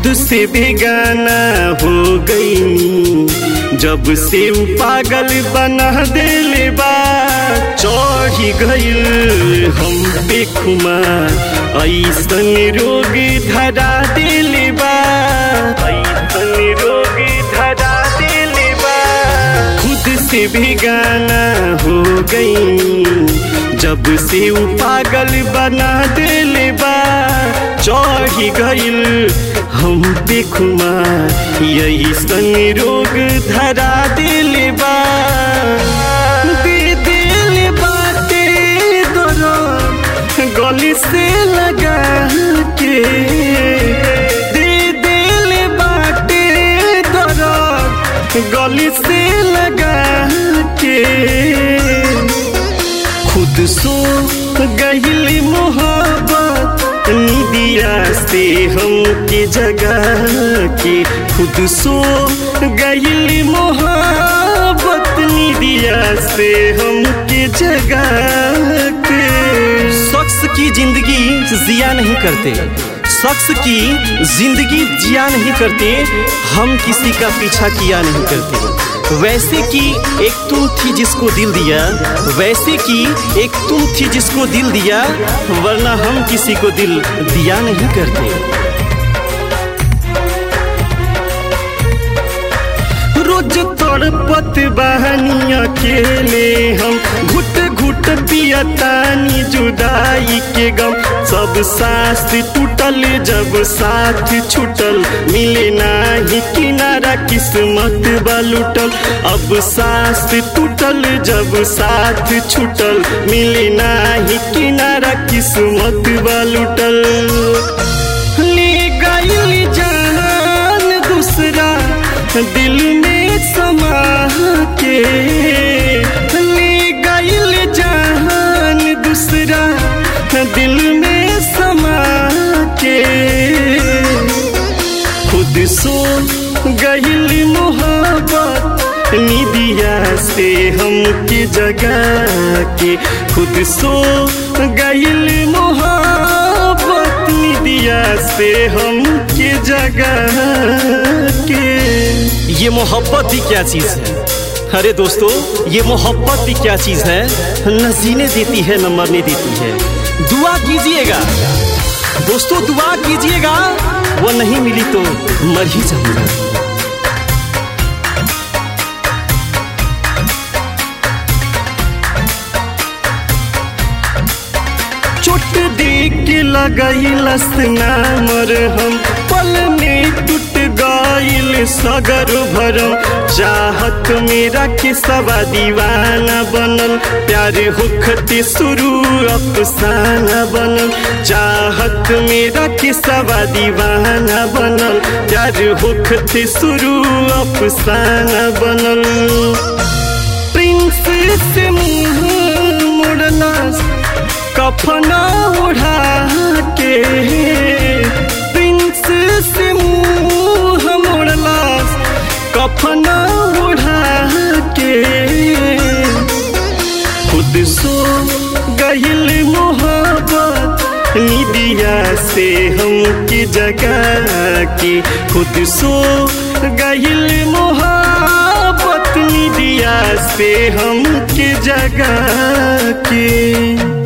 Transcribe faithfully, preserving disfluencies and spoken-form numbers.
से बेगाना हो गई, जब से उ पागल बना देले बा। चढ़ी गइल हम पे खुमार, ऐसन रोग धरा देले बा, ऐसन रोग धरा देले बा। खुद से बेगाना हो गई, जब से उ पागल बना देले बा। चढ़ी गइल हम पे खुमार, यही सन रोग धरा देले बा। दे देले बाटे दर्द गली से लगा के, दे देले बाटे दर्द गली से लगा के। खुद सो गइल मोहब्बत निदिया से हम के जगह के, खुद सो गइल मोहब्बत निदिया से हम के जगह के। शख्स की जिंदगी जिया नहीं करते, शख्स की जिंदगी जिया नहीं करते, हम किसी का पीछा किया नहीं करते। वैसे कि एक तुम थी जिसको दिल दिया, वैसे कि एक तुम थी जिसको दिल दिया, वरना हम किसी को दिल दिया नहीं करते। रोज तड़पत बहनी अकेले हम, घुट घुट पियतानी जुदाई के गम। सब सांस टूटल जब साथ छूटल, मिले नाही किनारा किस्मत बालूटल। अब सांस टूटल जब साथ छूटल, मिले नाही किनारा किस्मत बालूटल। ले गइल जान दूसरा दिल में समा के, ले गइल जान दूसरा दिल में समा के। खुद सो गइल मोहब्बत निदिया से हम के जगह के, खुद सो गइल मोहब्बत निदिया से हम के जगह के। ये मोहब्बत भी क्या चीज़ है? अरे दोस्तों, ये मोहब्बत भी क्या चीज़ है? न जीने देती है न मरने देती है। दुआ कीजिएगा दोस्तों, दुआ कीजिएगा, वो नहीं मिली तो मर ही जाऊंगा। चोट देख के लगइलस नामर हम, पल में टूट गइल सगर भरम। चाहत मेरा के सवा दीवाना बनल, प्यार होखते शुरू अफसाना बनल। चाहत मेरा के सवा दीवाना बनल, प्यार होखते शुरू अफसाना बनल। प्रिंस से मुँह मुड़ला कफना उड़ा के, प्रिंस से मुँह मुड़ला कफना उड़ा के। खुद सो गइल मोहब्बत निदिया से हम की जगह के, खुद सो गइल मोहब्बत निदिया से हम की जगह के।